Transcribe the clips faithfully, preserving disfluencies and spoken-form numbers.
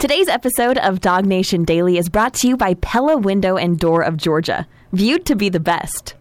Today's episode of Dog Nation Daily is brought to you by Pella Window and Door of Georgia, viewed to be the best.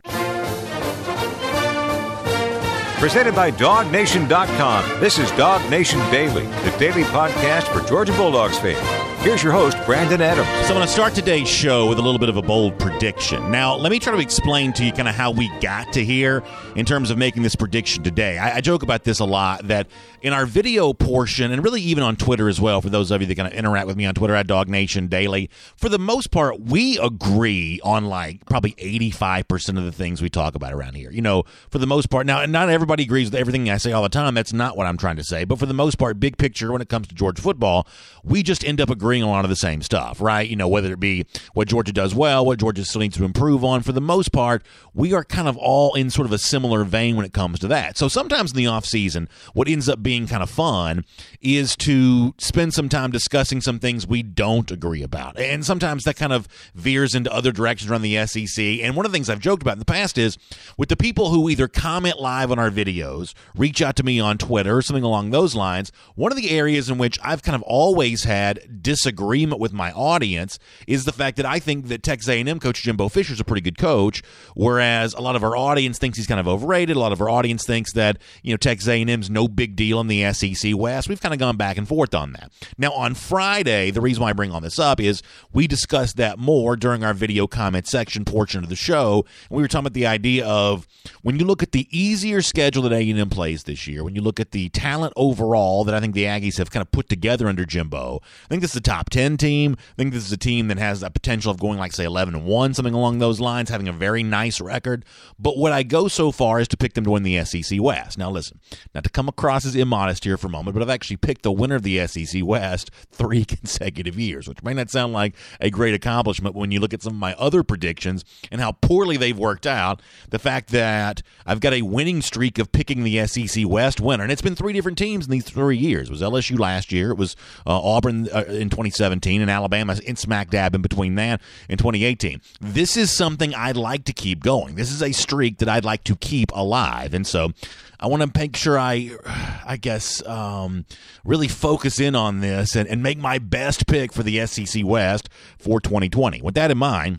Presented by dog nation dot com. This is Dog Nation Daily, the daily podcast for Georgia Bulldogs fans. Here's your host, Brandon Adams. So I'm going to start today's show with a little bit of a bold prediction. Now, let me try to explain to you kind of how we got to here in terms of making this prediction today. I, I joke about this a lot, that in our video portion, and really even on Twitter as well, for those of you that kind of interact with me on Twitter at Dog Nation Daily, for the most part, we agree on like probably eighty-five percent of the things we talk about around here. You know, for the most part. Now, not everybody agrees with everything I say all the time. That's not what I'm trying to say. But for the most part, big picture, when it comes to Georgia football, we just end up agreeing on a lot of the same stuff, right? You know, whether it be what Georgia does well, what Georgia still needs to improve on. For the most part, we are kind of all in sort of a similar vein when it comes to that. So sometimes in the offseason, what ends up being kind of fun is to spend some time discussing some things we don't agree about. And sometimes that kind of veers into other directions around the S E C. And one of the things I've joked about in the past is with the people who either comment live on our videos, reach out to me on Twitter, or something along those lines, one of the areas in which I've kind of always had disagreement with my audience is the fact that I think that Texas A and M coach Jimbo Fisher is a pretty good coach, whereas a lot of our audience thinks he's kind of overrated. A lot of our audience thinks that, you know, Texas A and M's no big deal in the S E C West. We've kind of gone back and forth on that. Now, on Friday, the reason why I bring all this up is we discussed that more during our video comment section portion of the show. And we were talking about the idea of when you look at the easier schedule that A and M plays this year, when you look at the talent overall that I think the Aggies have kind of put together under Jimbo, I think this is a top ten team. I think this is a team that has the potential of going like, say, eleven and one, something along those lines, having a very nice record. But would I go so far as to pick them to win the S E C West? Now, listen, not to come across as immodest here for a moment, but I've actually picked the winner of the S E C West three consecutive years, which may not sound like a great accomplishment when you look at some of my other predictions and how poorly they've worked out. The fact that I've got a winning streak of picking the S E C West winner, and it's been three different teams in these three years. It was L S U last year, it was uh, Auburn uh, in twenty seventeen, and Alabama in smack dab in between that in twenty eighteen. This is something I'd like to keep going. This is a streak that I'd like to keep alive, and so I want to make sure I, I guess, um, really focus in on this and, and make my best pick for the S E C West for twenty twenty. With that in mind,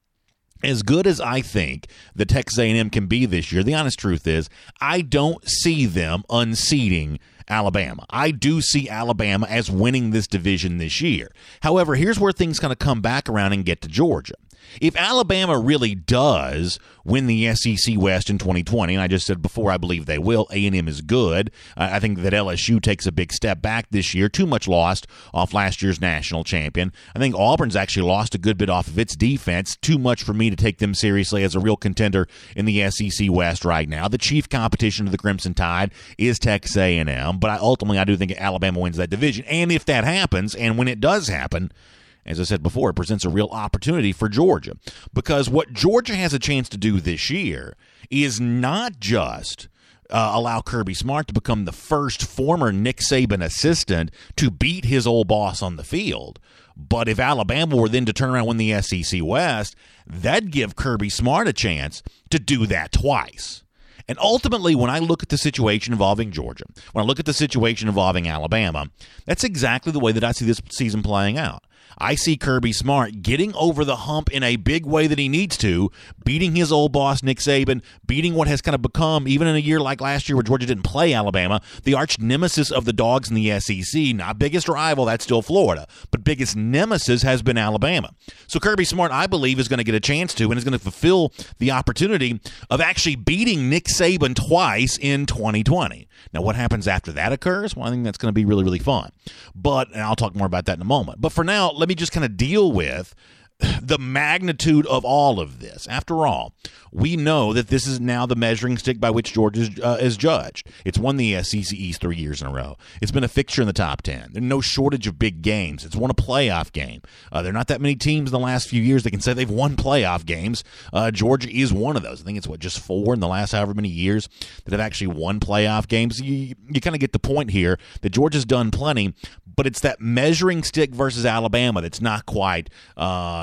as good as I think that Texas A and M can be this year, the honest truth is I don't see them unseating Alabama. I do see Alabama as winning this division this year. However, here's where things kind of come back around and get to Georgia. If Alabama really does win the S E C West in twenty twenty, and I just said before I believe they will, A and M is good. Uh, I think that L S U takes a big step back this year. Too much lost off last year's national champion. I think Auburn's actually lost a good bit off of its defense. Too much for me to take them seriously as a real contender in the S E C West right now. The chief competition to the Crimson Tide is Texas A and M, but I, ultimately I do think Alabama wins that division. And if that happens, and when it does happen, as I said before, it presents a real opportunity for Georgia, because what Georgia has a chance to do this year is not just uh, allow Kirby Smart to become the first former Nick Saban assistant to beat his old boss on the field, but if Alabama were then to turn around and win the S E C West, that'd give Kirby Smart a chance to do that twice. And ultimately, when I look at the situation involving Georgia, when I look at the situation involving Alabama, that's exactly the way that I see this season playing out. I see Kirby Smart getting over the hump in a big way that he needs to, beating his old boss, Nick Saban, beating what has kind of become, even in a year like last year where Georgia didn't play Alabama, the arch nemesis of the Dogs in the S E C. Not biggest rival, that's still Florida, but biggest nemesis has been Alabama. So Kirby Smart, I believe, is going to get a chance to and is going to fulfill the opportunity of actually beating Nick Saban twice in twenty twenty. Now, what happens after that occurs? Well, I think that's going to be really, really fun. But, and I'll talk more about that in a moment. But for now, let me just kind of deal with the magnitude of all of this. After all, we know that this is now the measuring stick by which Georgia is, uh, is judged. It's won the S E C East three years in a row. It's been a fixture in the top ten. There's no shortage of big games. It's won a playoff game. Uh, there are not that many teams in the last few years that can say they've won playoff games. Uh, Georgia is one of those. I think it's, what, just four in the last however many years that have actually won playoff games. You, you kind of get the point here that Georgia's done plenty, but it's that measuring stick versus Alabama that's not quite uh,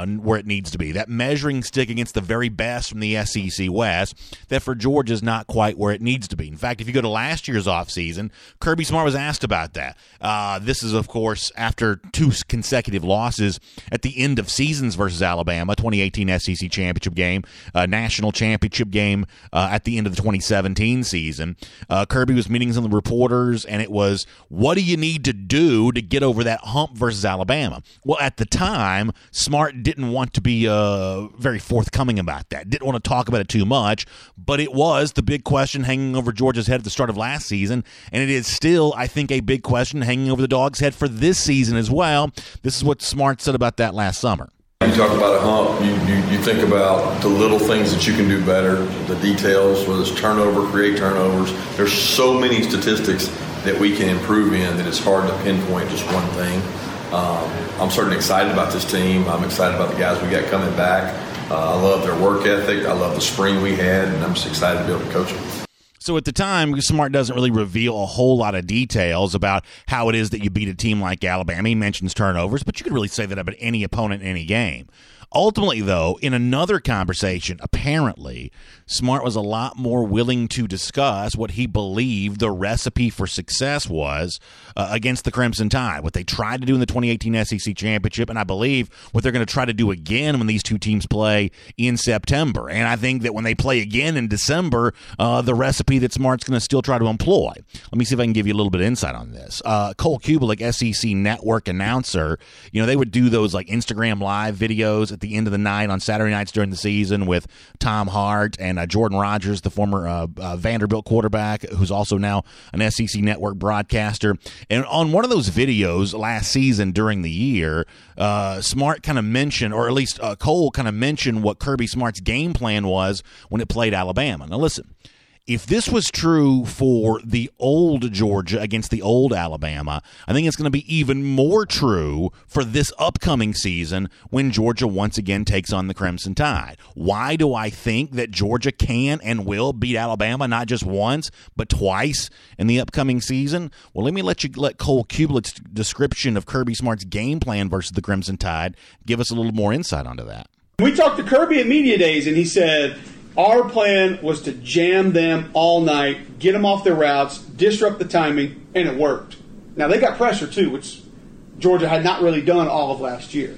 uh, where it needs to be. That measuring stick against the very best from the S E C West, that for Georgia is not quite where it needs to be. In fact, if you go to last year's offseason, Kirby Smart was asked about that. Uh, this is, of course, after two consecutive losses at the end of seasons versus Alabama, twenty eighteen S E C championship game, uh, national championship game uh, at the end of the twenty seventeen season. Uh, Kirby was meeting some of the reporters, and it was, what do you need to do to get over that hump versus Alabama? Well, at the time, Smart didn't want to be uh, very forthcoming about that, didn't want to talk about it too much, but it was the big question hanging over Georgia's head at the start of last season, and it is still, I think, a big question hanging over the Dogs' head for this season as well. This is what Smart said about that last summer. You talk about a hump, you, you, you think about the little things that you can do better, the details, whether it's turnover, create turnovers. There's so many statistics that we can improve in that it's hard to pinpoint just one thing. Um, I'm certainly excited about this team. I'm excited about the guys we got coming back. Uh, I love their work ethic. I love the spring we had, and I'm just excited to be able to coach them. So at the time, Smart doesn't really reveal a whole lot of details about how it is that you beat a team like Alabama. He mentions turnovers, but you could really say that about any opponent in any game. Ultimately, though, in another conversation, apparently, Smart was a lot more willing to discuss what he believed the recipe for success was uh, against the Crimson Tide, what they tried to do in the twenty eighteen S E C Championship, and I believe what they're going to try to do again when these two teams play in September. And I think that when they play again in December, uh, the recipe that Smart's going to still try to employ. Let me see if I can give you a little bit of insight on this. Uh, Cole Kubelik, S E C Network announcer, you know, they would do those like Instagram Live videos at the end of the night on Saturday nights during the season with Tom Hart and uh, Jordan Rodgers, the former uh, uh, Vanderbilt quarterback, who's also now an S E C Network broadcaster. And on one of those videos last season during the year, uh, Smart kind of mentioned, or at least uh, Cole kind of mentioned what Kirby Smart's game plan was when it played Alabama. Now listen, if this was true for the old Georgia against the old Alabama, I think it's going to be even more true for this upcoming season when Georgia once again takes on the Crimson Tide. Why do I think that Georgia can and will beat Alabama not just once, but twice in the upcoming season? Well, let me let you let Cole Kubelik's description of Kirby Smart's game plan versus the Crimson Tide give us a little more insight onto that. We talked to Kirby at Media Days, and he said, our plan was to jam them all night, get them off their routes, disrupt the timing, and it worked. Now, they got pressure, too, which Georgia had not really done all of last year.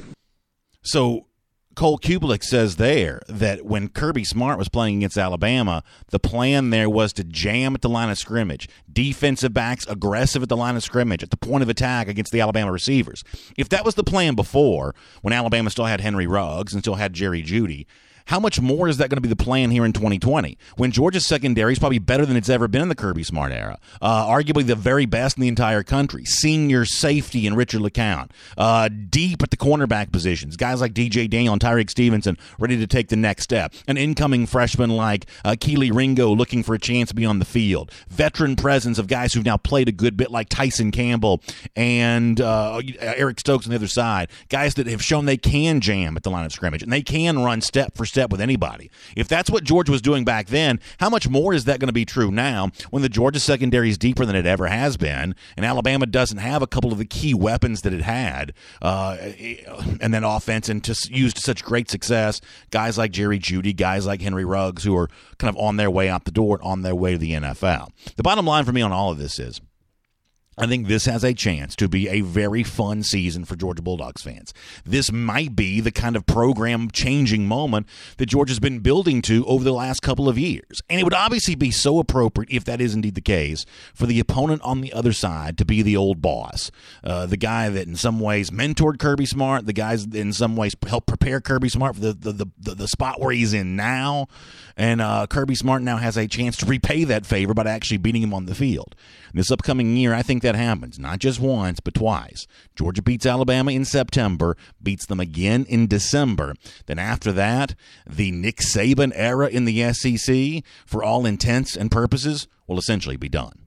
So Cole Kubelik says there that when Kirby Smart was playing against Alabama, the plan there was to jam at the line of scrimmage, defensive backs aggressive at the line of scrimmage, at the point of attack against the Alabama receivers. If that was the plan before, when Alabama still had Henry Ruggs and still had Jerry Jeudy, how much more is that going to be the plan here in twenty twenty when Georgia's secondary is probably better than it's ever been in the Kirby Smart era? Uh, arguably the very best in the entire country. Senior safety in Richard LeCounte. Uh, deep at the cornerback positions. Guys like D J Daniel and Tyreek Stevenson ready to take the next step. An incoming freshman like uh, Keely Ringo looking for a chance to be on the field. Veteran presence of guys who've now played a good bit like Tyson Campbell and uh, Eric Stokes on the other side. Guys that have shown they can jam at the line of scrimmage and they can run step for step with anybody. If that's what Georgia was doing back then, how much more is that going to be true now when the Georgia secondary is deeper than it ever has been and Alabama doesn't have a couple of the key weapons that it had uh, and then offense and to use to such great success, guys like Jerry Jeudy, guys like Henry Ruggs who are kind of on their way out the door, on their way to the N F L. The bottom line for me on all of this is I think this has a chance to be a very fun season for Georgia Bulldogs fans. This might be the kind of program-changing moment that Georgia's been building to over the last couple of years. And it would obviously be so appropriate, if that is indeed the case, for the opponent on the other side to be the old boss, uh, the guy that in some ways mentored Kirby Smart, the guys that in some ways helped prepare Kirby Smart for the, the, the, the, the spot where he's in now. And uh, Kirby Smart now has a chance to repay that favor by actually beating him on the field. This upcoming year, I think that happens, not just once, but twice. Georgia beats Alabama in September, beats them again in December. Then after that, the Nick Saban era in the S E C, for all intents and purposes, will essentially be done.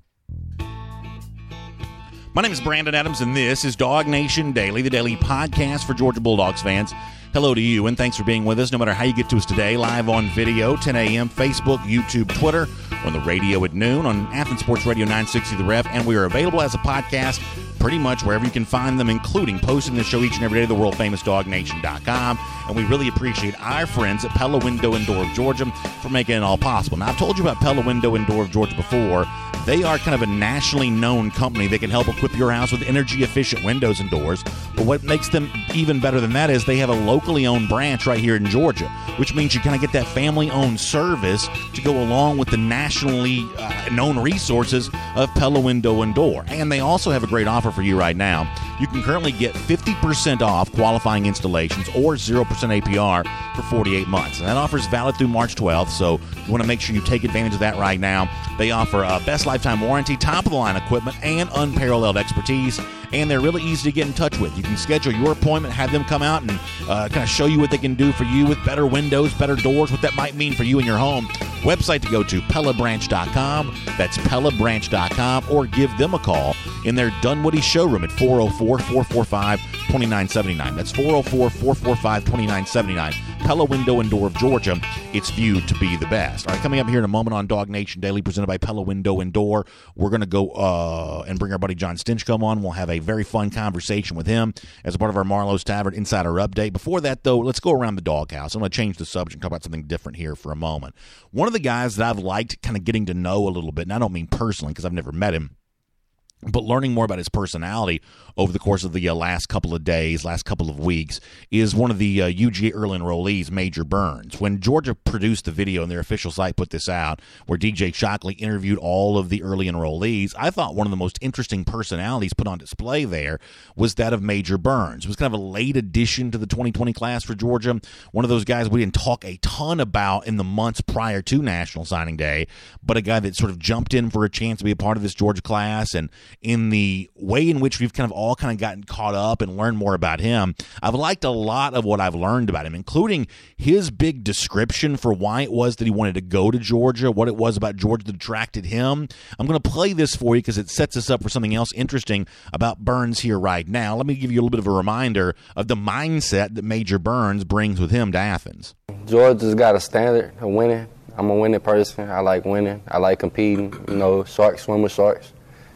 My name is Brandon Adams, and this is Dog Nation Daily, the daily podcast for Georgia Bulldogs fans. Hello to you, and thanks for being with us, no matter how you get to us today, live on video, ten a.m., Facebook, YouTube, Twitter, or on the radio at noon on Athens Sports Radio nine sixty The Ref, and we are available as a podcast pretty much wherever you can find them, including posting the show each and every day to the world famous dog nation dot com. And we really appreciate our friends at Pella Window and Door of Georgia for making it all possible. Now, I've told you about Pella Window and Door of Georgia before. They are kind of a nationally known company that can help equip your house with energy-efficient windows and doors. But what makes them even better than that is they have a locally owned branch right here in Georgia, which means you kind of get that family-owned service to go along with the nationally uh, known resources of Pella Window and Door. And they also have a great offer for you right now. You can currently get fifty percent off qualifying installations or zero percent A P R for forty-eight months. And that offer is valid through March twelfth, so you want to make sure you take advantage of that right now. They offer a best lifetime warranty, top-of-the-line equipment, and unparalleled expertise. And they're really easy to get in touch with. You can schedule your appointment, have them come out and uh, kind of show you what they can do for you with better windows, better doors, what that might mean for you and your home. Website to go to Pella Branch dot com. That's Pella Branch dot com. Or give them a call in their Dunwoody showroom at four oh four, four four five, two nine seven nine. That's four oh four, four four five, two nine seven nine. Pella Window and Door of Georgia. It's viewed to be the best. All right, coming up here in a moment on Dog Nation Daily, presented by Pella Window and Door, we're going to go uh, and bring our buddy John Stinchcomb on. We'll have a very fun conversation with him as a part of our Marlowe's Tavern Insider Update. Before that, though, let's go around the doghouse. I'm going to change the subject and talk about something different here for a moment. One of the guys that I've liked kind of getting to know a little bit, and I don't mean personally because I've never met him, but learning more about his personality over the course of the uh, last couple of days, last couple of weeks, is one of the uh, U G A early enrollees, Major Burns. When Georgia produced the video and their official site put this out, where D J Shockley interviewed all of the early enrollees, I thought one of the most interesting personalities put on display there was that of Major Burns. It was kind of a late addition to the twenty twenty class for Georgia. One of those guys we didn't talk a ton about in the months prior to National Signing Day, but a guy that sort of jumped in for a chance to be a part of this Georgia class. And in the way in which we've kind of all kind of gotten caught up and learned more about him, I've liked a lot of what I've learned about him, including his big description for why it was that he wanted to go to Georgia, what it was about Georgia that attracted him. I'm going to play this for you because it sets us up for something else interesting about Burns here right now. Let me give you a little bit of a reminder of the mindset that Major Burns brings with him to Athens. Georgia's got a standard of winning. I'm a winning person. I like winning. I like competing. You know, sharks swim with sharks.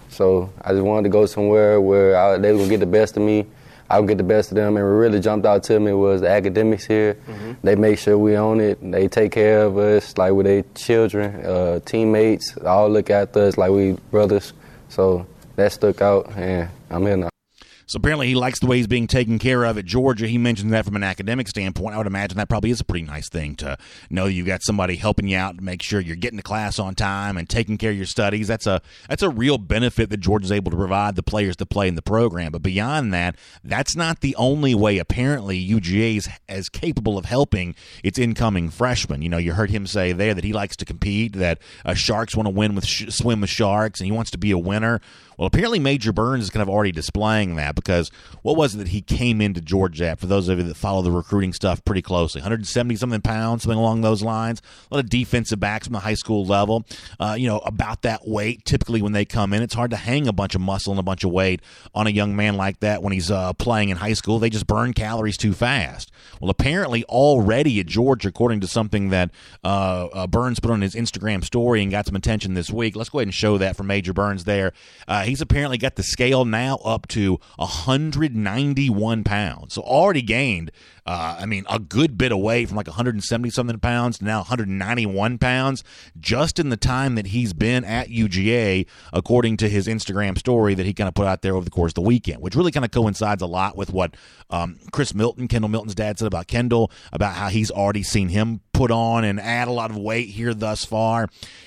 So I just wanted to go somewhere where I, they would get the best of me, I would get the best of them. And what really jumped out to me was the academics here. Mm-hmm. They make sure we own it. They take care of us like with their children, uh, teammates. All look after us like we brothers. So that stuck out, and I'm here now. So apparently he likes the way he's being taken care of at Georgia. He mentions that from an academic standpoint. I would imagine that probably is a pretty nice thing to know you've got somebody helping you out to make sure you're getting to class on time and taking care of your studies. That's a that's a real benefit that Georgia's able to provide the players that play in the program. But beyond that, that's not the only way apparently U G A is as capable of helping its incoming freshmen. You know, you heard him say there that he likes to compete, that uh, Sharks want to win with sh- swim with Sharks, and he wants to be a winner. Well, apparently Major Burns is kind of already displaying that, because what was it that he came into Georgia at, for those of you that follow the recruiting stuff pretty closely? one hundred seventy-something pounds, something along those lines. A lot of defensive backs from the high school level, uh, you know, about that weight. Typically when they come in, it's hard to hang a bunch of muscle and a bunch of weight on a young man like that when he's uh, playing in high school. They just burn calories too fast. Well, apparently already at Georgia, according to something that uh, uh, Burns put on his Instagram story and got some attention this week. Let's go ahead and show that for Major Burns there. Uh, he's apparently got the scale now up to one hundred ninety-one pounds. So already gained, uh, I mean, a good bit away from like one hundred seventy-something pounds to now one hundred ninety-one pounds just in the time that he's been at U G A, according to his Instagram story that he kind of put out there over the course of the weekend, which really kind of coincides a lot with what um, Chris Milton, Kendall Milton's dad, said about Kendall, about how he's already seen him put on and add a lot of weight here thus far.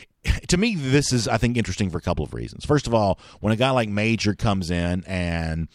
To me, this is, I think, interesting for a couple of reasons. First of all, when a guy like Major comes in and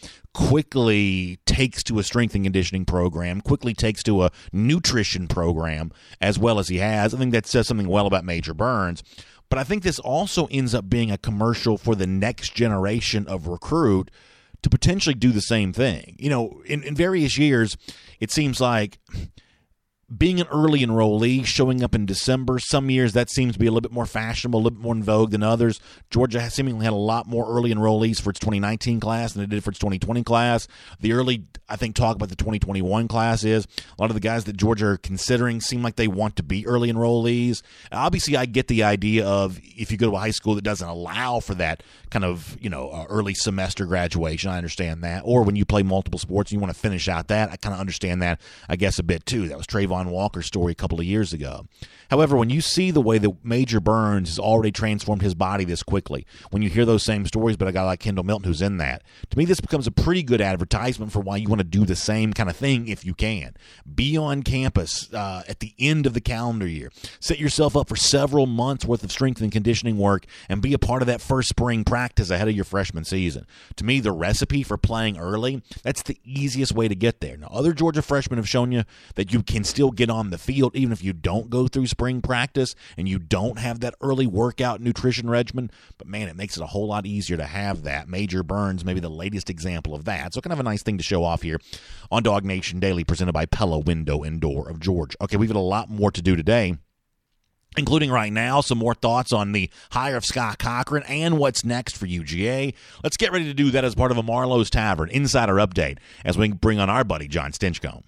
quickly takes to a strength and conditioning program, quickly takes to a nutrition program as well as he has, I think that says something well about Major Burns. But I think this also ends up being a commercial for the next generation of recruit to potentially do the same thing. You know, in, in various years, it seems like being an early enrollee, showing up in December, some years that seems to be a little bit more fashionable, a little bit more in vogue than others. Georgia has seemingly had a lot more early enrollees for its twenty nineteen class than it did for its twenty twenty class. The early, I think, talk about the twenty twenty-one class is a lot of the guys that Georgia are considering seem like they want to be early enrollees. Obviously, I get the idea of if you go to a high school that doesn't allow for that kind of, you know, uh, early semester graduation, I understand that. Or when you play multiple sports and you want to finish out that, I kind of understand that, I guess, a bit too. That was Trayvon Walker's story a couple of years ago. However, when you see the way that Major Burns has already transformed his body this quickly, when you hear those same stories about a guy like Kendall Milton who's in that, to me this becomes a pretty good advertisement for why you want to do the same kind of thing if you can. Be on campus uh, at the end of the calendar year. Set yourself up for several months worth of strength and conditioning work and be a part of that first spring practice ahead of your freshman season. To me, the recipe for playing early, that's the easiest way to get there. Now, other Georgia freshmen have shown you that you can still get on the field even if you don't go through spring practice and you don't have that early workout nutrition regimen, but man, it makes it a whole lot easier to have that. Major Burns may be the latest example of that. So kind of a nice thing to show off here on Dog Nation Daily, presented by Pella Window and Door of Georgia. Okay, we've got a lot more to do today, including right now some more thoughts on the hire of Scott Cochran and what's next for U G A. Let's get ready to do that as part of a Marlowe's Tavern Insider Update as we bring on our buddy John Stinchcomb.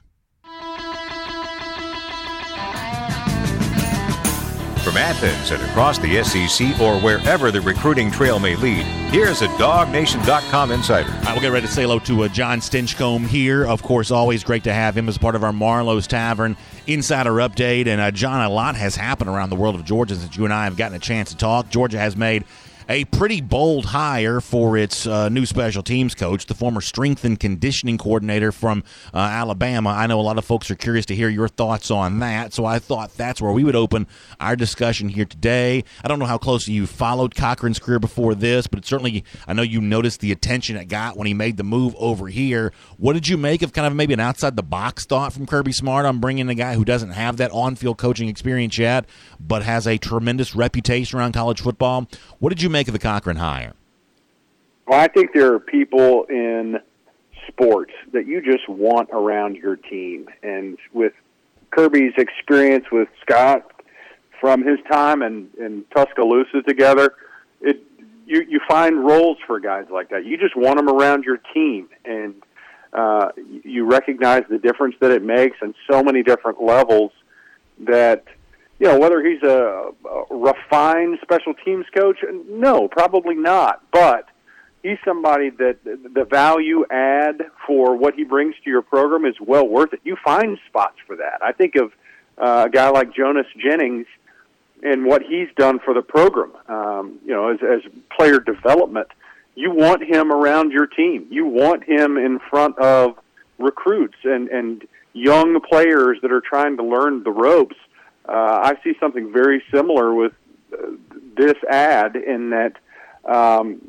From Athens and across the S E C or wherever the recruiting trail may lead, here's a Dog Nation dot com insider. All right, we'll get ready to say hello to uh, John Stinchcomb here. Of course, always great to have him as part of our Marlowe's Tavern Insider Update. And uh, John, a lot has happened around the world of Georgia since you and I have gotten a chance to talk. Georgia has made a pretty bold hire for its uh, new special teams coach, the former strength and conditioning coordinator from uh, Alabama. I know a lot of folks are curious to hear your thoughts on that, so I thought that's where we would open our discussion here today. I don't know how closely you followed Cochran's career before this, but it certainly, I know you noticed the attention it got when he made the move over here. What did you make of kind of maybe an outside-the-box thought from Kirby Smart on bringing a guy who doesn't have that on-field coaching experience yet, but has a tremendous reputation around college football? What did you make of the Cochran hire? Well, I think there are people in sports that you just want around your team. And with Kirby's experience with Scott from his time in, in Tuscaloosa together, it you, you find roles for guys like that. You just want them around your team. And uh, you recognize the difference that it makes on so many different levels that, you know, whether he's a, a refined special teams coach, no, probably not. But he's somebody that the value add for what he brings to your program is well worth it. You find spots for that. I think of uh, a guy like Jonas Jennings and what he's done for the program. Um, you know, as, as player development, you want him around your team. You want him in front of recruits and, and young players that are trying to learn the ropes. Uh, I see something very similar with uh, this ad in that, um,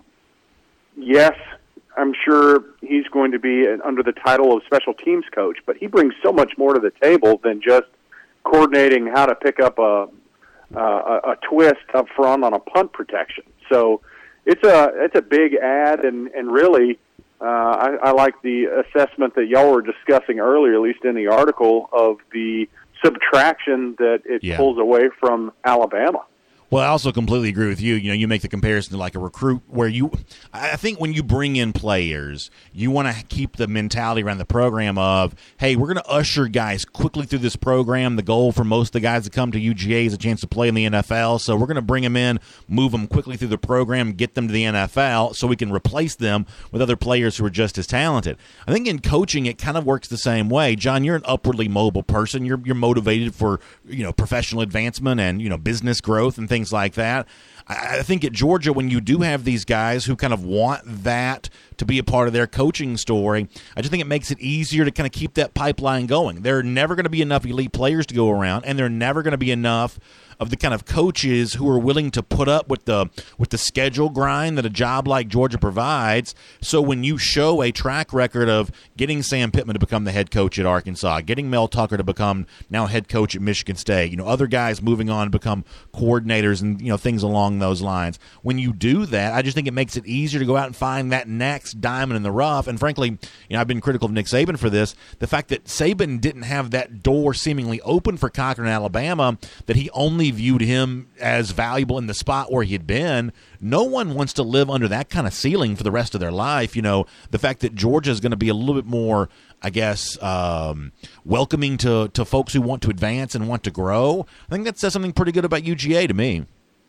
yes, I'm sure he's going to be an, under the title of special teams coach, but he brings so much more to the table than just coordinating how to pick up a, a, a twist up front on a punt protection. So it's a it's a big ad, and, and really uh, I, I like the assessment that y'all were discussing earlier, at least in the article, of the subtraction that it yeah. pulls away from Alabama. Well, I also completely agree with you. You know, you make the comparison to like a recruit where you – I think when you bring in players, you want to keep the mentality around the program of, hey, we're going to usher guys quickly through this program. The goal for most of the guys that come to U G A is a chance to play in the N F L. So we're going to bring them in, move them quickly through the program, get them to the N F L so we can replace them with other players who are just as talented. I think in coaching it kind of works the same way. John, you're an upwardly mobile person. You're you're motivated for, you know, professional advancement and, you know, business growth and things like that. I think at Georgia, when you do have these guys who kind of want that to be a part of their coaching story, I just think it makes it easier to kind of keep that pipeline going. There are never going to be enough elite players to go around, and there are never going to be enough of the kind of coaches who are willing to put up with the with the schedule grind that a job like Georgia provides. So when you show a track record of getting Sam Pittman to become the head coach at Arkansas, getting Mel Tucker to become now head coach at Michigan State, you know, other guys moving on to become coordinators and, you know, things along along those lines. When you do that, I just think it makes it easier to go out and find that next diamond in the rough. And frankly, you know, I've been critical of Nick Saban for this. The fact that Saban didn't have that door seemingly open for Cochran in Alabama, that he only viewed him as valuable in the spot where he had been. No one wants to live under that kind of ceiling for the rest of their life. You know, the fact that Georgia is going to be a little bit more, I guess, um, welcoming to, to folks who want to advance and want to grow, I think that says something pretty good about U G A to me.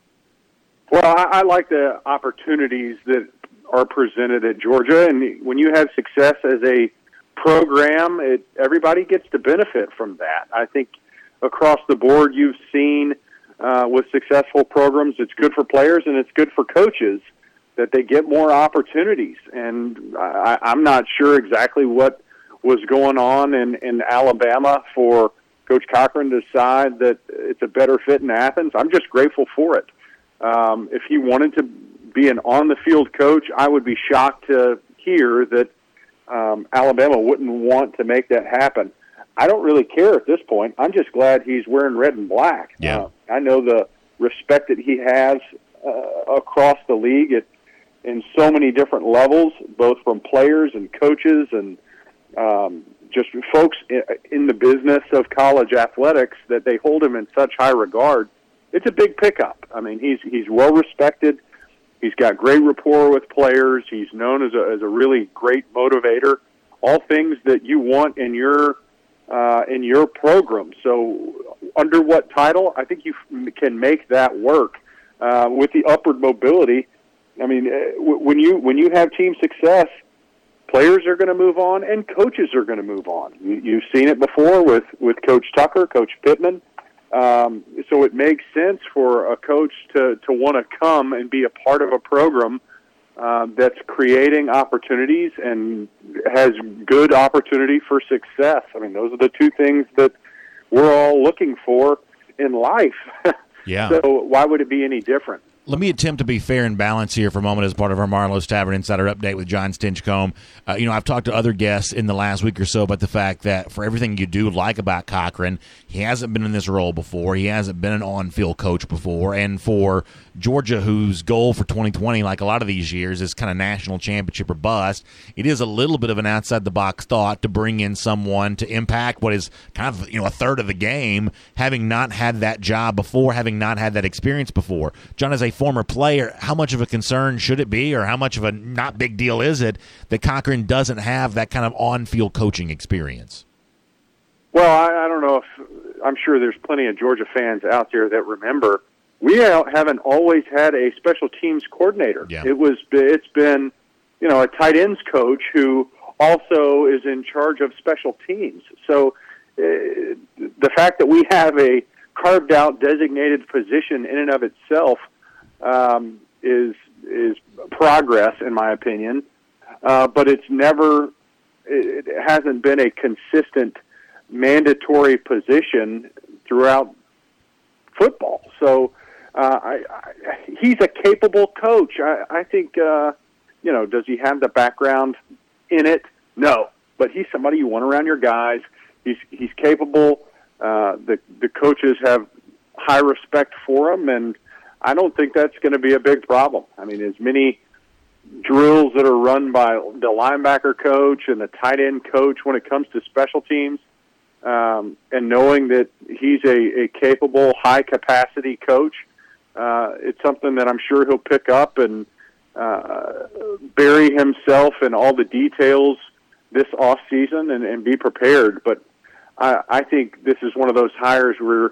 Well, I, I like the opportunities that are presented at Georgia, and when you have success as a program, it, everybody gets to benefit from that. I think across the board you've seen uh, with successful programs, it's good for players and it's good for coaches that they get more opportunities. And I, I'm not sure exactly what was going on in, in Alabama for Coach Cochran to decide that it's a better fit in Athens. I'm just grateful for it. Um, if he wanted to be an on-the-field coach, I would be shocked to hear that um, Alabama wouldn't want to make that happen. I don't really care at this point. I'm just glad he's wearing red and black. Yeah. Uh, I know the respect that he has uh, across the league at, in so many different levels, both from players and coaches and um, just folks in the business of college athletics, that they hold him in such high regard. It's a big pickup. I mean, he's he's well respected. He's got great rapport with players. He's known as a as a really great motivator. All things that you want in your uh, in your program. So, under what title? I think you f- can make that work uh, with the upward mobility. I mean, uh, when you when you have team success, players are going to move on, and coaches are going to move on. You, you've seen it before with, with Coach Tucker, Coach Pittman. Um, so it makes sense for a coach to, to want to come and be a part of a program uh, that's creating opportunities and has good opportunity for success. I mean, those are the two things that we're all looking for in life. Yeah. So why would it be any different? Let me attempt to be fair and balanced here for a moment as part of our Marlowe's Tavern Insider Update with John Stinchcomb. Uh, you know, I've talked to other guests in the last week or so about the fact that for everything you do like about Cochran, he hasn't been in this role before. He hasn't been an on-field coach before. And for Georgia, whose goal for twenty twenty, like a lot of these years, is kind of national championship or bust, it is a little bit of an outside-the-box thought to bring in someone to impact what is kind of, you know, a third of the game, having not had that job before, having not had that experience before. John, as a former player, how much of a concern should it be, or how much of a not big deal is it that Cochran doesn't have that kind of on-field coaching experience? Well, I, I don't know if I'm sure there's plenty of Georgia fans out there that remember we haven't always had a special teams coordinator. Yeah. It was it's been, you know, a tight ends coach who also is in charge of special teams. So uh, the fact that we have a carved out designated position in and of itself um, is is progress, in my opinion. Uh, but it's never, it, it hasn't been a consistent mandatory position throughout football. So uh, I, I, he's a capable coach. I, I think, uh, you know, does he have the background in it? No, but he's somebody you want around your guys. He's he's capable. Uh, the the coaches have high respect for him, and I don't think that's going to be a big problem. I mean, as many drills that are run by the linebacker coach and the tight end coach when it comes to special teams, um, and knowing that he's a, a capable, high-capacity coach, uh, it's something that I'm sure he'll pick up and uh, bury himself in all the details this off season and, and be prepared. But I, I think this is one of those hires where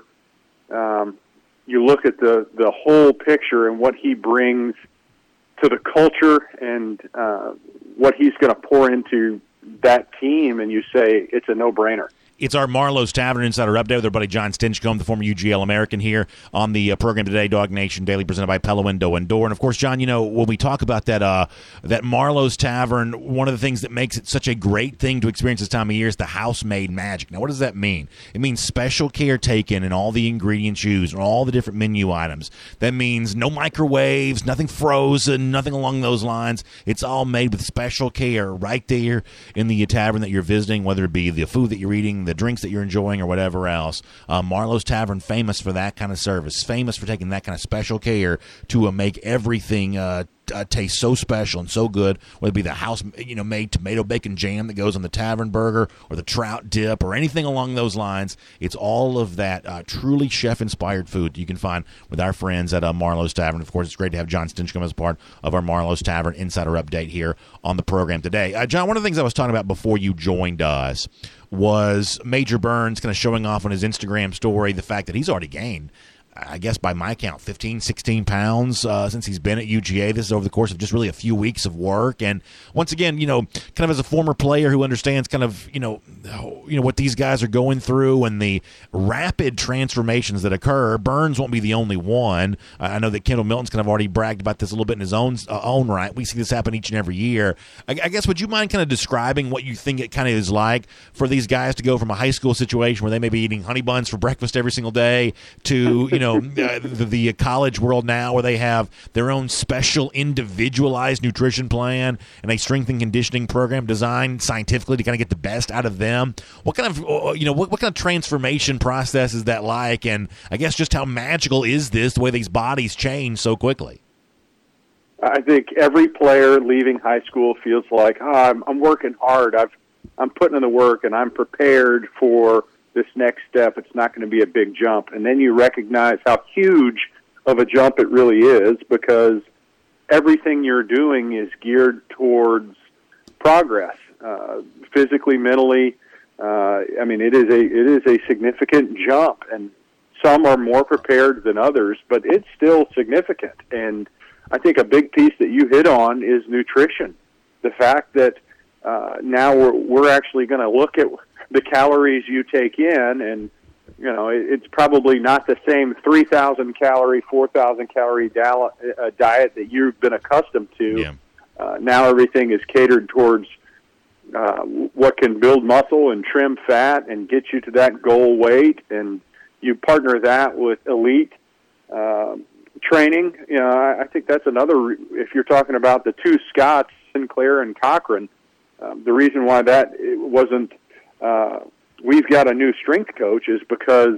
um, you look at the, the whole picture and what he brings to the culture and uh, what he's going to pour into that team, and you say it's a no-brainer. It's our Marlowe's Tavern Insider Update with our buddy John Stinchcomb, the former U G L American, here on the uh, program today, Dog Nation Daily, presented by Pella Window and Door. And, of course, John, you know, when we talk about that uh, that Marlowe's Tavern, one of the things that makes it such a great thing to experience this time of year is the house-made magic. Now, what does that mean? It means special care taken in all the ingredients used and all the different menu items. That means no microwaves, nothing frozen, nothing along those lines. It's all made with special care right there in the tavern that you're visiting, whether it be the food that you're eating, the the drinks that you're enjoying or whatever else. Uh, Marlowe's Tavern, famous for that kind of service, famous for taking that kind of special care to uh, make everything uh, Uh, tastes so special and so good, whether it be the house, you know, made tomato bacon jam that goes on the tavern burger or the trout dip or anything along those lines. It's all of that uh, truly chef-inspired food you can find with our friends at uh, Marlowe's Tavern. Of course, it's great to have John Stinchcomb as part of our Marlowe's Tavern Insider Update here on the program today. Uh, John, one of the things I was talking about before you joined us was Major Burns kind of showing off on his Instagram story the fact that he's already gained, I guess by my count, fifteen, sixteen pounds uh, since he's been at U G A. This is over the course of just really a few weeks of work. And once again, you know, kind of as a former player who understands kind of, you know, you know what these guys are going through and the rapid transformations that occur, Burns won't be the only one. Uh, I know that Kendall Milton's kind of already bragged about this a little bit in his own uh, own right. We see this happen each and every year. I, I guess, would you mind kind of describing what you think it kind of is like for these guys to go from a high school situation where they may be eating honey buns for breakfast every single day to, you know, know, uh, the, the college world now where they have their own special individualized nutrition plan and a strength and conditioning program designed scientifically to kind of get the best out of them. What kind of, you know, what, what kind of transformation process is that like? And I guess just how magical is this, the way these bodies change so quickly? I think every player leaving high school feels like, oh, I'm, I'm working hard. I've, I'm putting in the work, and I'm prepared for this next step. It's not going to be a big jump. And then you recognize how huge of a jump it really is, because everything you're doing is geared towards progress, uh, physically, mentally. Uh, I mean, it is a it is a significant jump, and some are more prepared than others, but it's still significant. And I think a big piece that you hit on is nutrition. The fact that uh, now we're, we're actually going to look at the calories you take in, and you know it, it's probably not the same three thousand calorie, four thousand calorie diet, uh, diet that you've been accustomed to. Yeah. Uh, now everything is catered towards uh, what can build muscle and trim fat and get you to that goal weight, and you partner that with elite uh, training. You know, I, I think that's another. If you're talking about the two Scotts, Sinclair and Cochran, um, the reason why that it wasn't. Uh, we've got a new strength coach is because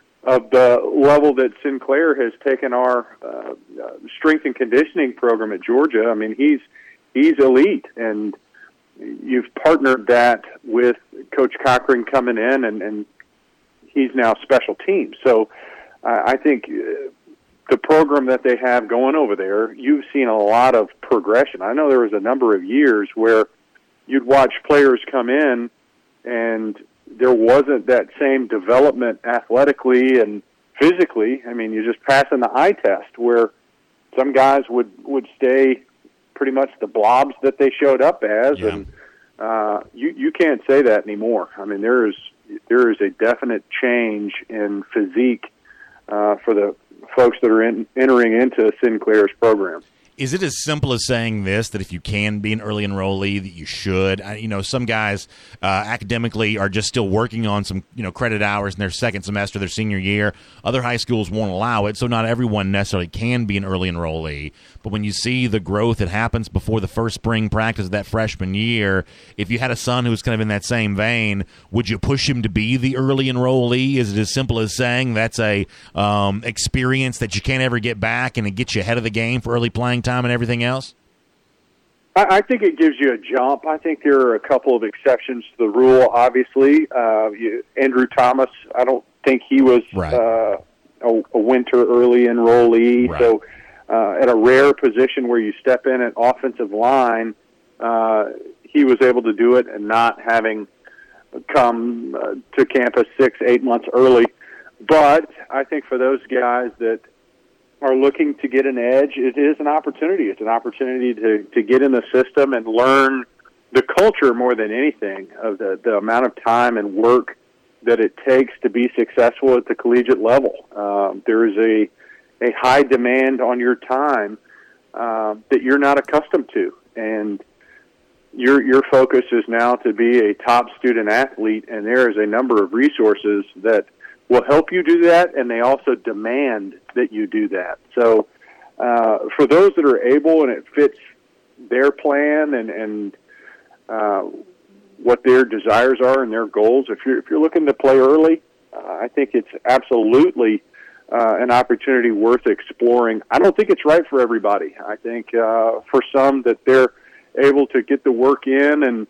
of the level that Sinclair has taken our uh, uh, strength and conditioning program at Georgia. I mean, he's he's elite, and you've partnered that with Coach Cochran coming in, and, and he's now special teams. So uh, I think uh, the program that they have going over there, you've seen a lot of progression. I know there was a number of years where you'd watch players come in and there wasn't that same development athletically and physically. I mean, you're just passing the eye test, where some guys would, would stay pretty much the blobs that they showed up as, yeah. and uh, you you can't say that anymore. I mean, there is there is a definite change in physique uh, for the folks that are in, entering into Sinclair's program. Is it as simple as saying this, that if you can be an early enrollee, that you should? I, you know, some guys uh, academically are just still working on some, you know, credit hours in their second semester, their senior year. Other high schools won't allow it, so not everyone necessarily can be an early enrollee. But when you see the growth that happens before the first spring practice of that freshman year, if you had a son who was kind of in that same vein, would you push him to be the early enrollee? Is it as simple as saying that's a um, experience that you can't ever get back and it gets you ahead of the game for early playing time and everything else? I, I think it gives you a jump. I think there are a couple of exceptions to the rule, obviously. Uh, you, Andrew Thomas, I don't think he was right. uh, a, a winter early enrollee. Right. So uh, at a rare position where you step in at offensive line, uh, he was able to do it and not having come uh, to campus six, eight months early. But I think for those guys that are looking to get an edge, it is an opportunity. It's an opportunity to, to get in the system and learn the culture more than anything, of the, the amount of time and work that it takes to be successful at the collegiate level. Um, there is a, a high demand on your time uh, that you're not accustomed to. And your your focus is now to be a top student athlete, and there is a number of resources that will help you do that, and they also demand that you do that. So uh, for those that are able and it fits their plan and, and uh, what their desires are and their goals. If you're if you're looking to play early, uh, I think it's absolutely uh, an opportunity worth exploring. I don't think it's right for everybody. I think uh, for some that they're able to get the work in and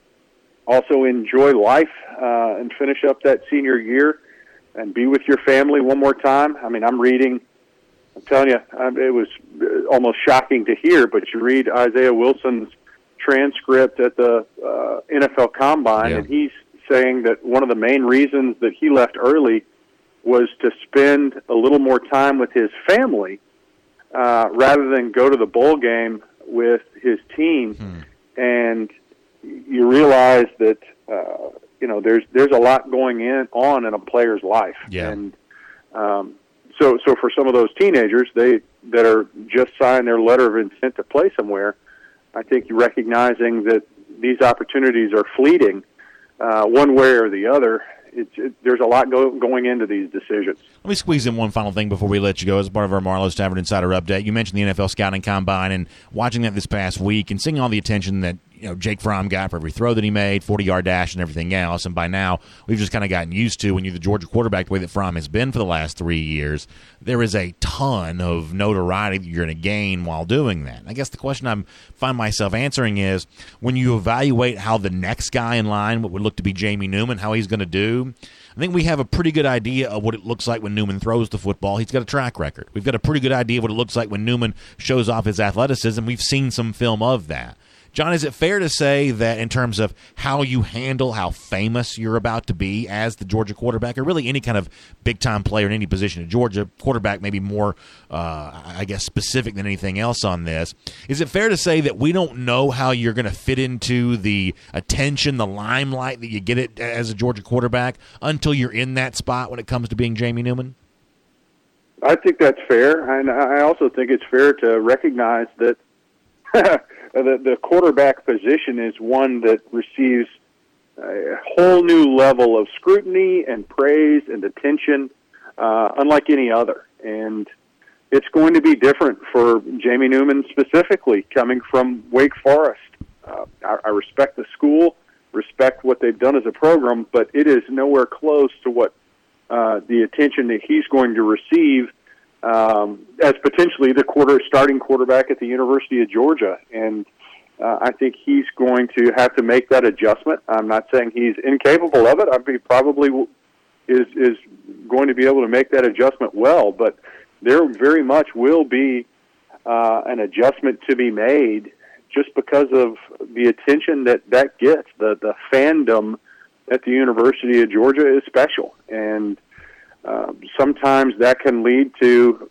also enjoy life uh, and finish up that senior year and be with your family one more time. I mean, I'm reading, I'm telling you, it was almost shocking to hear, but you read Isaiah Wilson's transcript at the uh, N F L Combine, yeah. and he's saying that one of the main reasons that he left early was to spend a little more time with his family uh, rather than go to the bowl game with his team. Hmm. And you realize that uh, you know there's there's a lot going in on in a player's life, yeah. and um, so so for some of those teenagers they that are just signed their letter of intent to play somewhere, I think you're recognizing that these opportunities are fleeting, uh, one way or the other. It's, it, there's a lot go, going into these decisions. Let me squeeze in one final thing before we let you go as part of our Marlowe's Tavern Insider Update. You mentioned the N F L Scouting Combine and watching that this past week and seeing all the attention that you know Jake Fromm got for every throw that he made, forty-yard dash and everything else. And by now, we've just kind of gotten used to, when you're the Georgia quarterback, the way that Fromm has been for the last three years, there is a ton of notoriety that you're going to gain while doing that. I guess the question I find myself answering is, when you evaluate how the next guy in line, what would look to be Jamie Newman, how he's going to do, I think we have a pretty good idea of what it looks like when Newman throws the football. He's got a track record. We've got a pretty good idea of what it looks like when Newman shows off his athleticism. We've seen some film of that. John, is it fair to say that in terms of how you handle how famous you're about to be as the Georgia quarterback, or really any kind of big-time player in any position at Georgia, quarterback maybe more, uh, I guess, specific than anything else on this, is it fair to say that we don't know how you're going to fit into the attention, the limelight that you get it as a Georgia quarterback until you're in that spot when it comes to being Jamie Newman? I think that's fair, and I also think it's fair to recognize that the, the quarterback position is one that receives a whole new level of scrutiny and praise and attention, uh, unlike any other. And it's going to be different for Jamie Newman specifically, coming from Wake Forest. Uh, I, I respect the school, respect what they've done as a program, but it is nowhere close to what uh, the attention that he's going to receive Um, as potentially the quarter starting quarterback at the University of Georgia. And uh, I think he's going to have to make that adjustment. I'm not saying he's incapable of it. I mean, he probably is is going to be able to make that adjustment well, but there very much will be uh, an adjustment to be made just because of the attention that that gets. The, the fandom at the University of Georgia is special, and Uh, sometimes that can lead to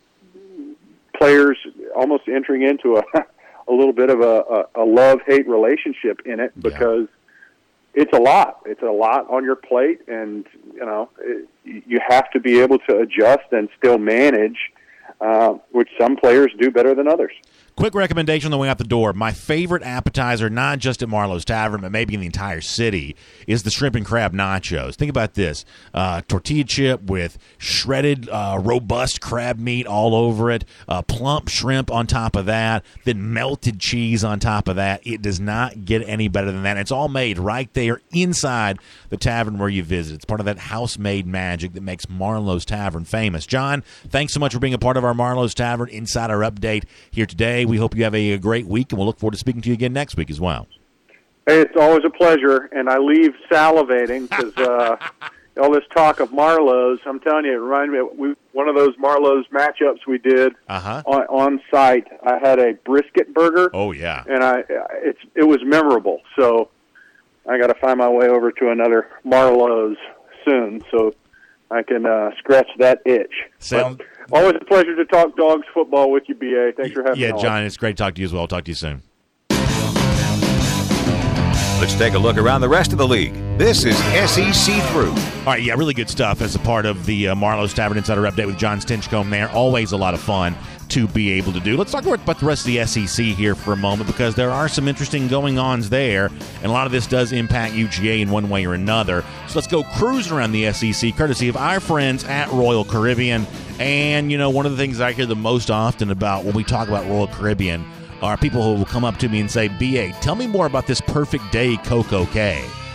players almost entering into a a little bit of a, a, a love-hate relationship in it, because yeah. it's a lot. It's a lot on your plate, and you know it, you have to be able to adjust and still manage, uh, which some players do better than others. Quick recommendation on the way out the door. My favorite appetizer, not just at Marlowe's Tavern, but maybe in the entire city, is the shrimp and crab nachos. Think about this. Uh, tortilla chip with shredded, uh, robust crab meat all over it, uh, plump shrimp on top of that, then melted cheese on top of that. It does not get any better than that. It's all made right there inside the tavern where you visit. It's part of that house-made magic that makes Marlowe's Tavern famous. John, thanks so much for being a part of our Marlowe's Tavern Insider Update here today. We hope you have a, a great week, and we'll look forward to speaking to you again next week as well. Hey, it's always a pleasure, and I leave salivating because uh, all this talk of Marlowe's, I'm telling you, it reminded me of we, one of those Marlowe's matchups we did uh-huh. on, on site. I had a brisket burger. Oh, yeah. And I it's it was memorable, so I got to find my way over to another Marlowe's soon so I can uh, scratch that itch. Sound- Always a pleasure to talk Dogs football with you, B A. Thanks for having yeah, me on. Yeah, John, it's great to talk to you as well. I'll talk to you soon. Let's take a look around the rest of the league. This is S E C Through. All right, yeah, really good stuff as a part of the uh, Marlowe's Tavern Insider Update with John Stinchcomb there. Always a lot of fun to be able to do. Let's talk about the rest of the S E C here for a moment, because there are some interesting going-ons there, and a lot of this does impact U G A in one way or another. So let's go cruising around the S E C, courtesy of our friends at Royal Caribbean. And, you know, one of the things I hear the most often about when we talk about Royal Caribbean are people who will come up to me and say, B A, tell me more about this Perfect Day Coco K.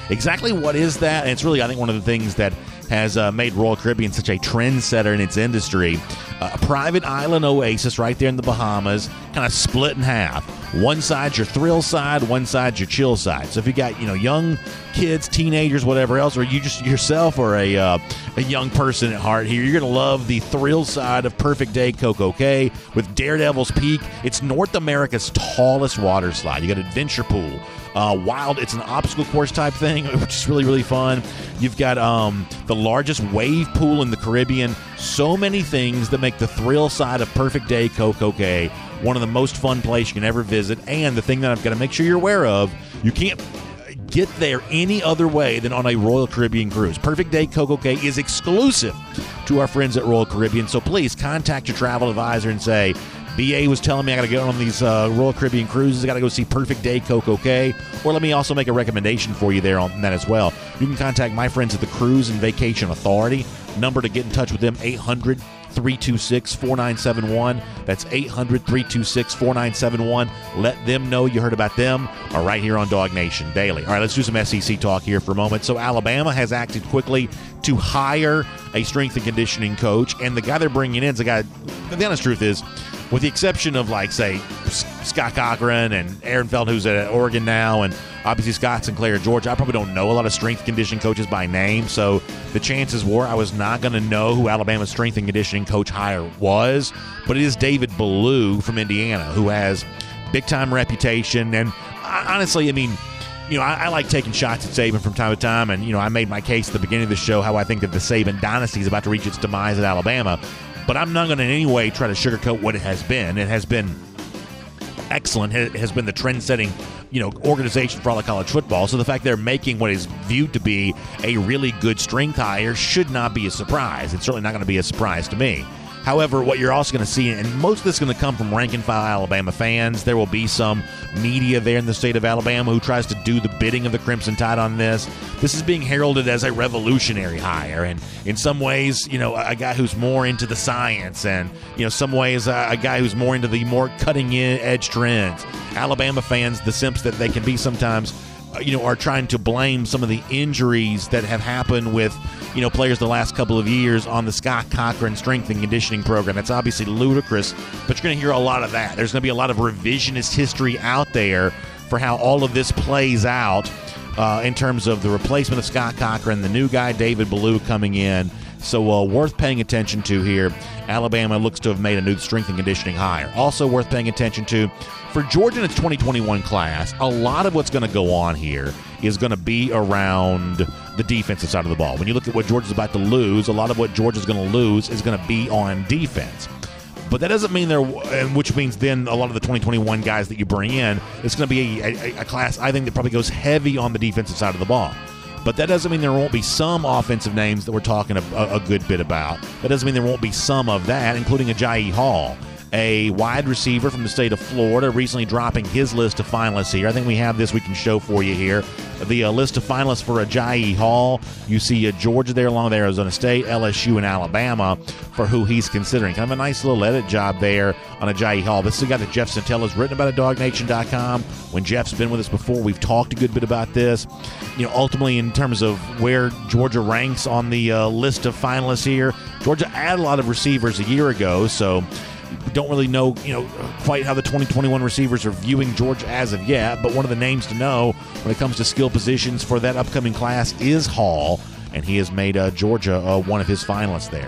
Exactly what is that? And it's really, I think, one of the things that has uh, made Royal Caribbean such a trendsetter in its industry. Uh, a private island oasis right there in the Bahamas, kind of split in half. One side's your thrill side, one side's your chill side. So if you got, you know, young kids, teenagers, whatever else, or you just yourself are a uh, a young person at heart here, you're going to love the thrill side of Perfect Day Coco Cay with Daredevil's Peak. It's North America's tallest water slide. You got Adventure Pool. Uh, wild, it's an obstacle course type thing, which is really, really fun. You've got um, the largest wave pool in the Caribbean. So many things that make the thrill side of Perfect Day Coco Cay one of the most fun places you can ever visit. And the thing that I've got to make sure you're aware of, you can't get there any other way than on a Royal Caribbean cruise. Perfect Day Coco Cay is exclusive to our friends at Royal Caribbean. So please contact your travel advisor and say, B A was telling me I got to go on these uh, Royal Caribbean cruises. I got to go see Perfect Day Coco Cay. Or let me also make a recommendation for you there on that as well. You can contact my friends at the Cruise and Vacation Authority. Number to get in touch with them, eight hundred, three two six, four nine seven one. That's eight hundred, three two six, four nine seven one. Let them know you heard about them or right here on Dog Nation Daily. All right, let's do some S E C talk here for a moment. So Alabama has acted quickly to hire a strength and conditioning coach, and the guy they're bringing in is a guy, the honest truth is, with the exception of, like, say, Scott Cochran and Aaron Felton, who's at Oregon now, and obviously Scott Sinclair at Georgia, I probably don't know a lot of strength and conditioning coaches by name, so the chances were I was not going to know who Alabama's strength and conditioning coach hire was, but it is David Ballou from Indiana, who has big-time reputation, and honestly, I mean, you know, I, I like taking shots at Saban from time to time, and, you know, I made my case at the beginning of the show how I think that the Saban dynasty is about to reach its demise at Alabama. But I'm not going to in any way try to sugarcoat what it has been. It has been excellent. It has been the trend-setting, you know, organization for all of college football. So the fact they're making what is viewed to be a really good strength hire should not be a surprise. It's certainly not going to be a surprise to me. However, what you're also going to see, and most of this is going to come from rank-and-file Alabama fans, there will be some media there in the state of Alabama who tries to do the bidding of the Crimson Tide on this. This is being heralded as a revolutionary hire, and in some ways, you know, a guy who's more into the science, and, you know, some ways a, a guy who's more into the more cutting-edge trends. Alabama fans, the simps that they can be sometimes, you know, are trying to blame some of the injuries that have happened with, you know, players the last couple of years on the Scott Cochran strength and conditioning program. That's obviously ludicrous, but you're going to hear a lot of that. There's going to be a lot of revisionist history out there for how all of this plays out uh, in terms of the replacement of Scott Cochran, the new guy, David Ballou, coming in. So uh, worth paying attention to here. Alabama looks to have made a new strength and conditioning hire. Also worth paying attention to, for Georgia in its twenty twenty-one class, a lot of what's going to go on here is going to be around the defensive side of the ball. When you look at what Georgia's about to lose, a lot of what Georgia's going to lose is going to be on defense. But that doesn't mean they're, which means then a lot of the twenty twenty-one guys that you bring in, it's going to be a, a, a class, I think, that probably goes heavy on the defensive side of the ball. But that doesn't mean there won't be some offensive names that we're talking a, a good bit about. That doesn't mean there won't be some of that, including Ajayi Hall, a wide receiver from the state of Florida, recently dropping his list of finalists here. I think we have this we can show for you here. The uh, list of finalists for Ajayi Hall. You see uh, Georgia there along with Arizona State, L S U, and Alabama for who he's considering. Kind of a nice little edit job there on Ajayi Hall. This is a guy that Jeff Santella's written about at dog nation dot com. When Jeff's been with us before, we've talked a good bit about this. You know, ultimately, in terms of where Georgia ranks on the uh, list of finalists here, Georgia added a lot of receivers a year ago, so don't really know, you know, quite how the twenty twenty-one receivers are viewing Georgia as of yet, but one of the names to know when it comes to skill positions for that upcoming class is Hall, and he has made uh, Georgia uh, one of his finalists there.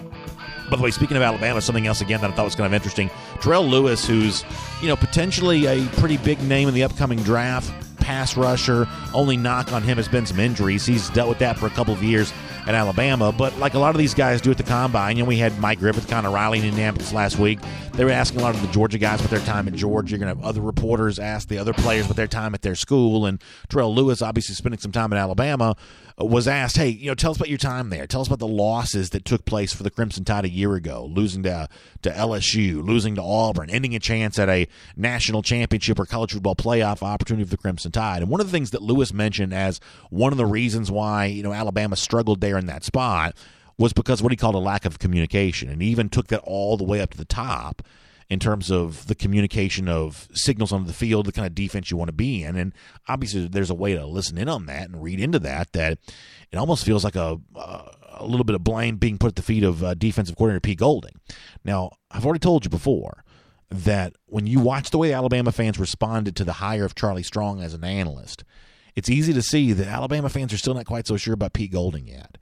By the way, speaking of Alabama, something else again that I thought was kind of interesting, Terrell Lewis, who's, you know, potentially a pretty big name in the upcoming draft, pass rusher. Only knock on him has been some injuries. He's dealt with that for a couple of years at Alabama, but like a lot of these guys do at the Combine, you know, we had Mike Griffith kind of rallying in Indianapolis last week. They were asking a lot of the Georgia guys about their time at Georgia. You're going to have other reporters ask the other players about their time at their school, and Terrell Lewis, obviously spending some time at Alabama, was asked, hey, you know, tell us about your time there. Tell us about the losses that took place for the Crimson Tide a year ago, losing to, to L S U, losing to Auburn, ending a chance at a national championship or college football playoff opportunity for the Crimson Tide. And one of the things that Lewis mentioned as one of the reasons why, you know, Alabama struggled there in that spot was because of what he called a lack of communication. And he even took that all the way up to the top in terms of the communication of signals on the field, the kind of defense you want to be in. And obviously there's a way to listen in on that and read into that, that it almost feels like a uh, a little bit of blame being put at the feet of uh, defensive coordinator Pete Golding. Now, I've already told you before that when you watch the way Alabama fans responded to the hire of Charlie Strong as an analyst, it's easy to see that Alabama fans are still not quite so sure about Pete Golding yet.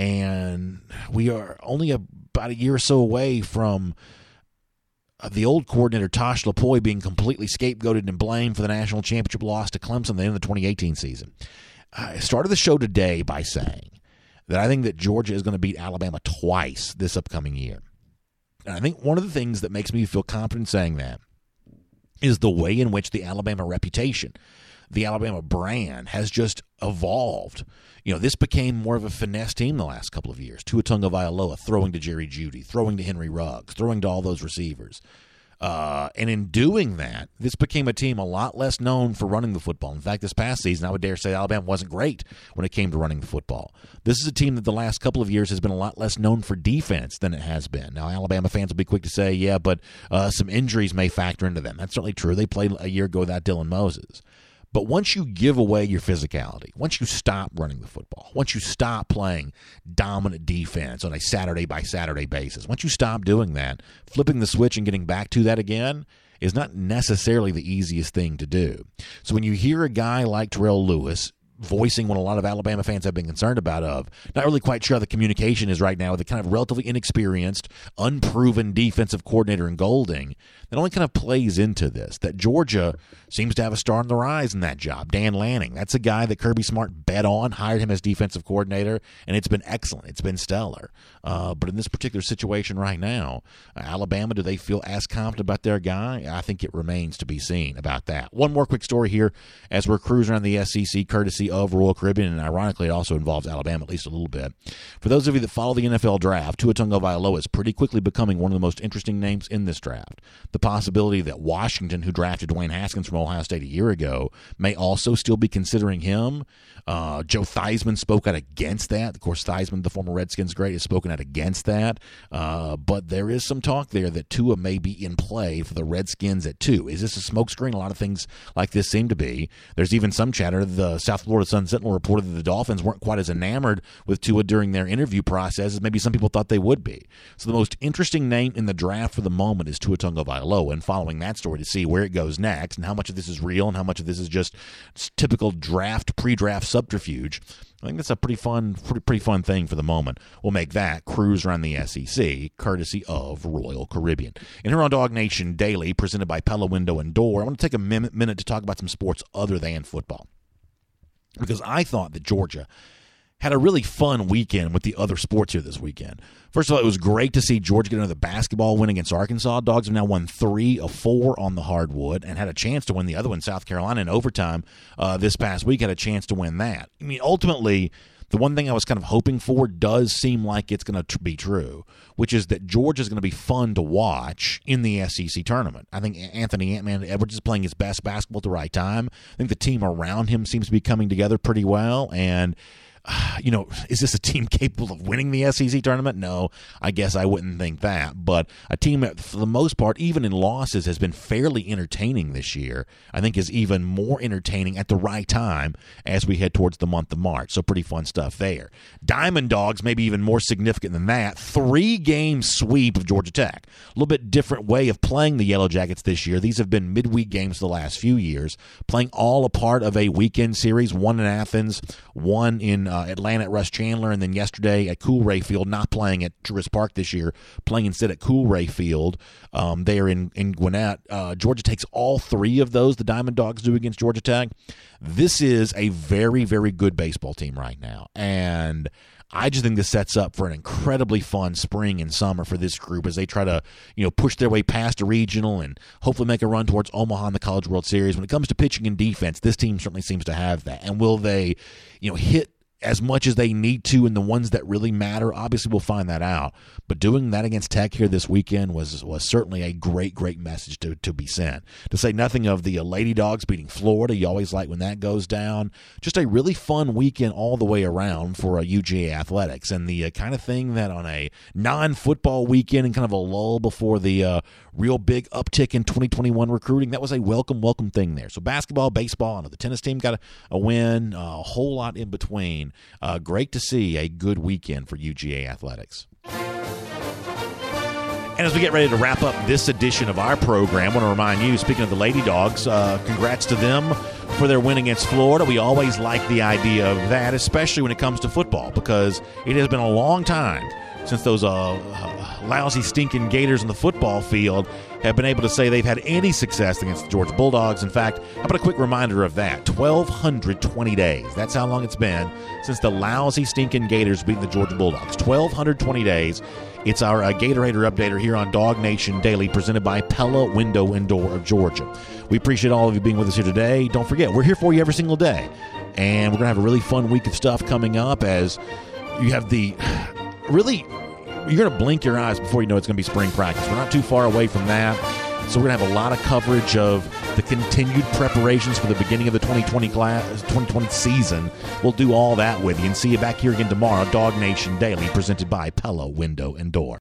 And we are only about a year or so away from uh, the old coordinator, Tosh LaPoy, being completely scapegoated and blamed for the national championship loss to Clemson at the end of the twenty eighteen season. I started the show today by saying that I think that Georgia is going to beat Alabama twice this upcoming year. And I think one of the things that makes me feel confident saying that is the way in which the Alabama reputation, the Alabama brand, has just evolved. You know, this became more of a finesse team the last couple of years. Tua Tagovailoa throwing to Jerry Jeudy, throwing to Henry Ruggs, throwing to all those receivers. Uh, and in doing that, this became a team a lot less known for running the football. In fact, this past season, I would dare say Alabama wasn't great when it came to running the football. This is a team that the last couple of years has been a lot less known for defense than it has been. Now, Alabama fans will be quick to say, yeah, but uh, some injuries may factor into them. That's certainly true. They played a year ago without Dylan Moses. But once you give away your physicality, once you stop running the football, once you stop playing dominant defense on a Saturday-by-Saturday basis, once you stop doing that, flipping the switch and getting back to that again is not necessarily the easiest thing to do. So when you hear a guy like Terrell Lewis voicing what a lot of Alabama fans have been concerned about of, not really quite sure how the communication is right now with the kind of relatively inexperienced, unproven defensive coordinator in Golding, that only kind of plays into this, that Georgia seems to have a star on the rise in that job. Dan Lanning, that's a guy that Kirby Smart bet on, hired him as defensive coordinator, and it's been excellent. It's been stellar. Uh, but in this particular situation right now, uh, Alabama, do they feel as confident about their guy? I think it remains to be seen about that. One more quick story here as we're cruising around the S E C, courtesy of Royal Caribbean, and ironically it also involves Alabama at least a little bit. For those of you that follow the N F L draft, Tua Tagovailoa is pretty quickly becoming one of the most interesting names in this draft. The possibility that Washington, who drafted Dwayne Haskins from Ohio State a year ago, may also still be considering him. Uh, Joe Theismann spoke out against that. Of course, Theismann, the former Redskins great, has spoken out against that. Uh, but there is some talk there that Tua may be in play for the Redskins at two. Is this a smokescreen? A lot of things like this seem to be. There's even some chatter. The South Florida Sun-Sentinel reported that the Dolphins weren't quite as enamored with Tua during their interview process as maybe some people thought they would be. So the most interesting name in the draft for the moment is Tua Tagovailoa, and following that story to see where it goes next and how much of this is real and how much of this is just typical draft, pre-draft subterfuge. I think that's a pretty fun, pretty, pretty fun thing for the moment. We'll make that cruise around the S E C, courtesy of Royal Caribbean. And here on Dog Nation Daily, presented by Pella Window and Door, I want to take a minute, minute to talk about some sports other than football, because I thought that Georgia had a really fun weekend with the other sports here this weekend. First of all, it was great to see Georgia get another basketball win against Arkansas. Dogs have now won three of four on the hardwood and had a chance to win the other one. South Carolina in overtime uh, this past week had a chance to win that. I mean, ultimately, the one thing I was kind of hoping for does seem like it's going to be true, which is that Georgia is going to be fun to watch in the S E C tournament. I think Anthony Ant-Man Edwards is playing his best basketball at the right time. I think the team around him seems to be coming together pretty well, and you know, is this a team capable of winning the S E C tournament? No, I guess I wouldn't think that. But a team that, for the most part, even in losses, has been fairly entertaining this year, I think is even more entertaining at the right time as we head towards the month of March. So pretty fun stuff there. Diamond Dogs, maybe even more significant than that, three-game sweep of Georgia Tech. A little bit different way of playing the Yellow Jackets this year. These have been midweek games the last few years, playing all a part of a weekend series, one in Athens, one in Uh, Atlanta at Russ Chandler, and then yesterday at Coolray Field, not playing at Truist Park this year, playing instead at Coolray Field um, there in, in Gwinnett. Uh, Georgia takes all three of those, the Diamond Dogs do against Georgia Tech. This is a very, very good baseball team right now, and I just think this sets up for an incredibly fun spring and summer for this group as they try to, you know, push their way past a regional and hopefully make a run towards Omaha in the College World Series. When it comes to pitching and defense, this team certainly seems to have that. And will they, you know, hit as much as they need to in the ones that really matter. Obviously, we'll find that out. But doing that against Tech here this weekend was was certainly a great, great message to, to be sent. To say nothing of the uh, Lady Dogs beating Florida. You always like when that goes down. Just a really fun weekend all the way around for uh, U G A athletics. And the uh, kind of thing that on a non-football weekend and kind of a lull before the uh, real big uptick in twenty twenty-one recruiting, that was a welcome, welcome thing there. So basketball, baseball, and the tennis team got a, a win, uh, a whole lot in between. Uh, great to see a good weekend for U G A athletics. And as we get ready to wrap up this edition of our program, I want to remind you, speaking of the Lady Dogs, uh, congrats to them for their win against Florida. We always like the idea of that, especially when it comes to football, because it has been a long time since those uh, lousy, stinking Gators on the football field have been able to say they've had any success against the Georgia Bulldogs. In fact, how about a quick reminder of that? twelve twenty days. That's how long it's been since the lousy, stinking Gators beat the Georgia Bulldogs. twelve twenty days. It's our uh, Gatorator Updater here on Dog Nation Daily, presented by Pella Window and Door of Georgia. We appreciate all of you being with us here today. Don't forget, we're here for you every single day. And we're going to have a really fun week of stuff coming up as you have the really... You're going to blink your eyes before you know it's going to be spring practice. We're not too far away from that. So we're going to have a lot of coverage of the continued preparations for the beginning of the twenty twenty class, twenty twenty season. We'll do all that with you and see you back here again tomorrow. Dog Nation Daily, presented by Pella Window and Door.